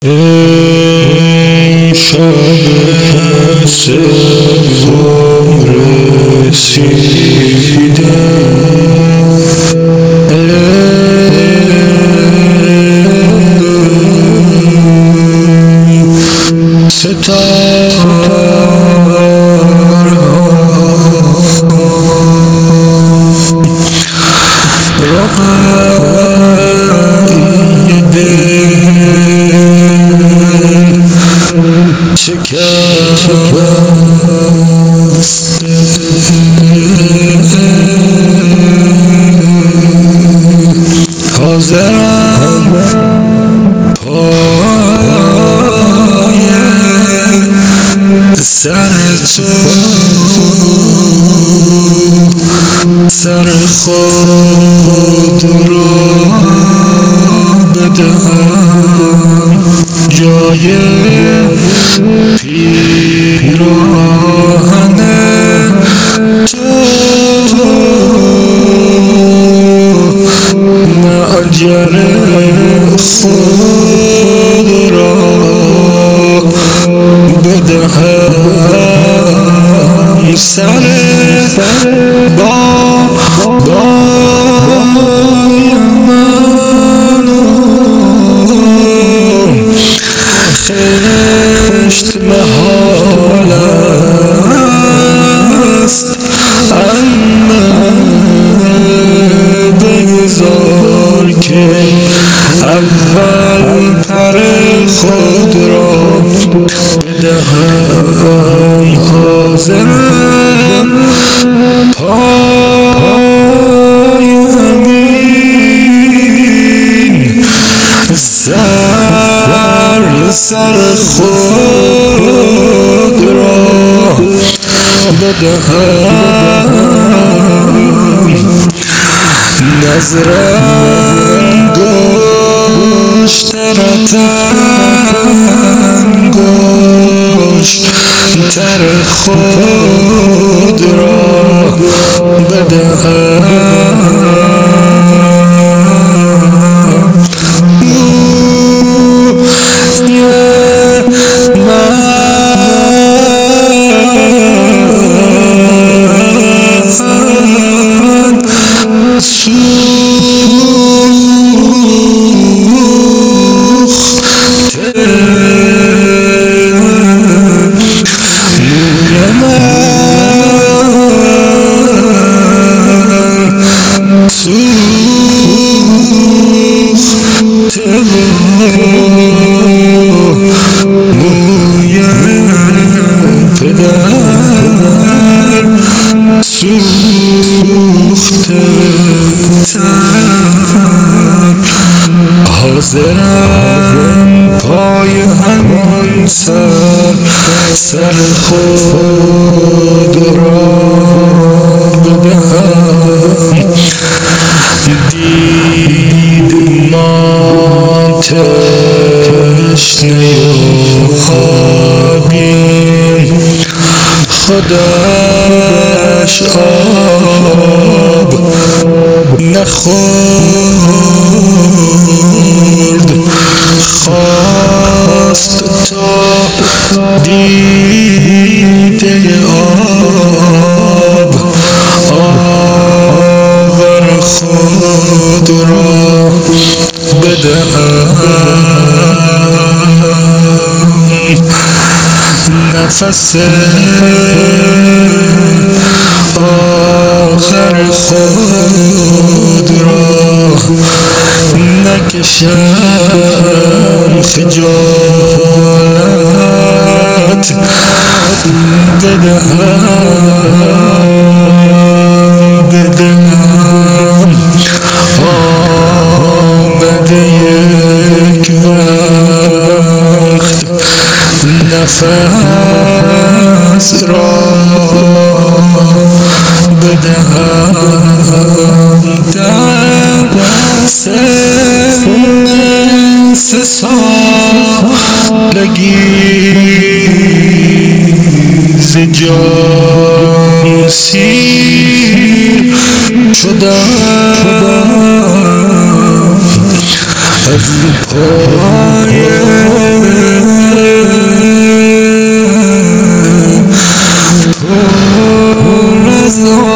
ای شب سوم رسیده حاضرم پای سر تو سر خود را بدهم جای پیراهن تو معجر خود را بدهم سر بالای من خشت محال است اما بگذار که اول پر خود را بدهم حاضرم پای همین سر خود را بدهم نظرم گوشتر خود را بدهم حاضرم پای همان سر خود را بدهم دید ما تشنه خوابیم خودش آب نخورد خواست تا دیده آور خود را بدهم نفس آخر خود را نکشم خجالت بدهم آمده یک وقت نفس را بدهم سه سالگی ز جان سیر شدم از پای پر از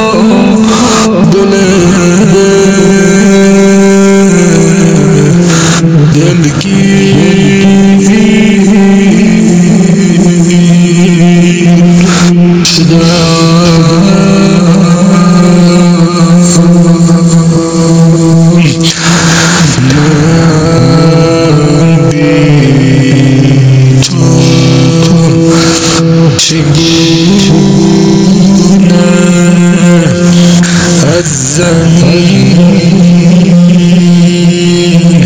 چگونه از زمین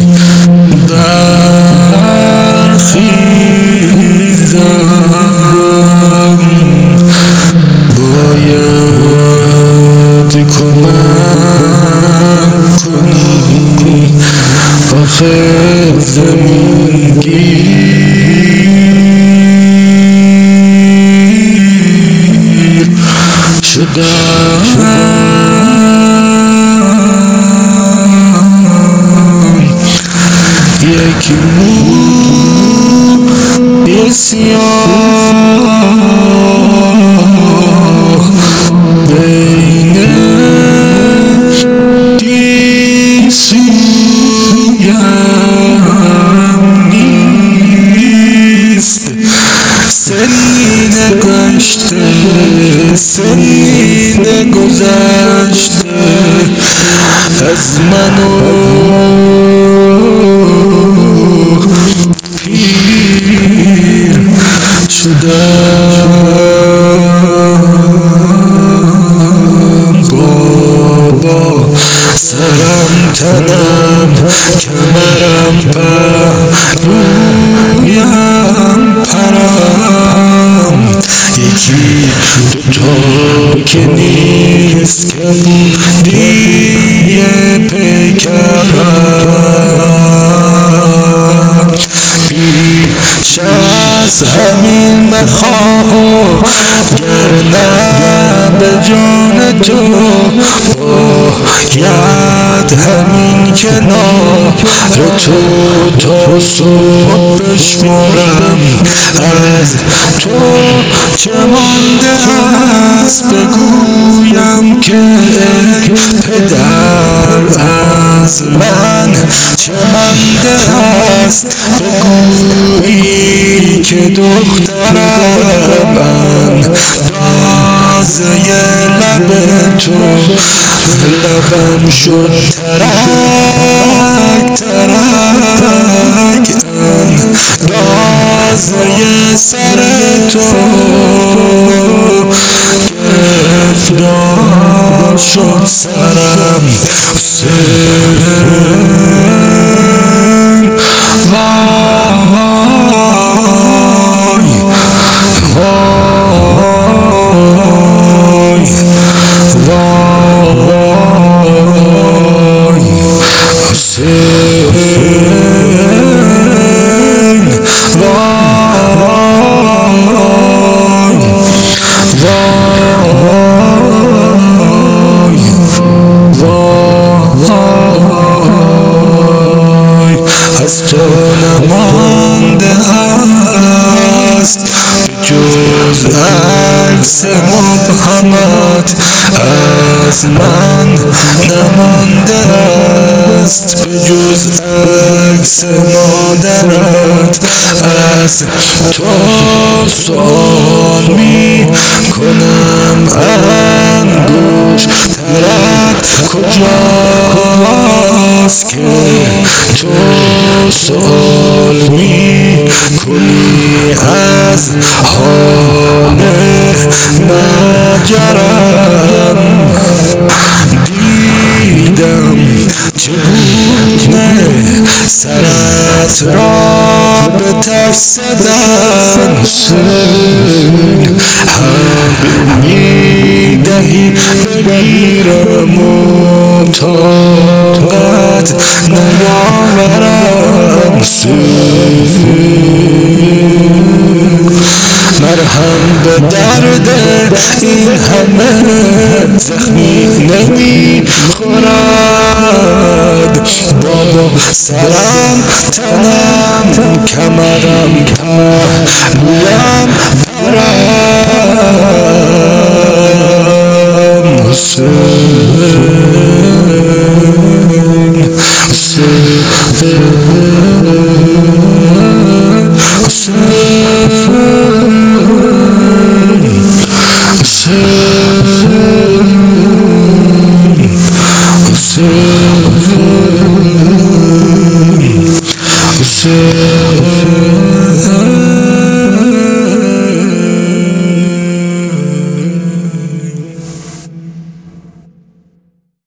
برخیزم باید کمک کنی آخه زمین یکی موی سیاه بین گیسویم نیست سنین گشته سنین گذشته از منو پیر شدم بابا سرم تنم کمرم پهلویم پرم یکی دوتا که نیست که بودی پیکرم بیش از همین مخواه گرنه به جان تو باید همین کنار تو تا صبح بشمارم از تو چه مانده است بگویم که ای پدر از من چه مانده است بگویی که دخترم اندازه لب تو لبم شد ترک ترک اندازه سر تو گرفتار شد سرم از تو نمانده است جز عکس مبهمت از من نمانده است جز عکس مادرت از تو سؤال می کنم انگوش ترت کجاست که تو سؤال می کنی از حال مجرم دیدم چگونه سرت را به تف زدن حق می دهی بگیرم و طاقت نیاورم مرهم به درد این همه زخمی نمی خورم بابا سرم تنم کمرم پهلویم پرم حسین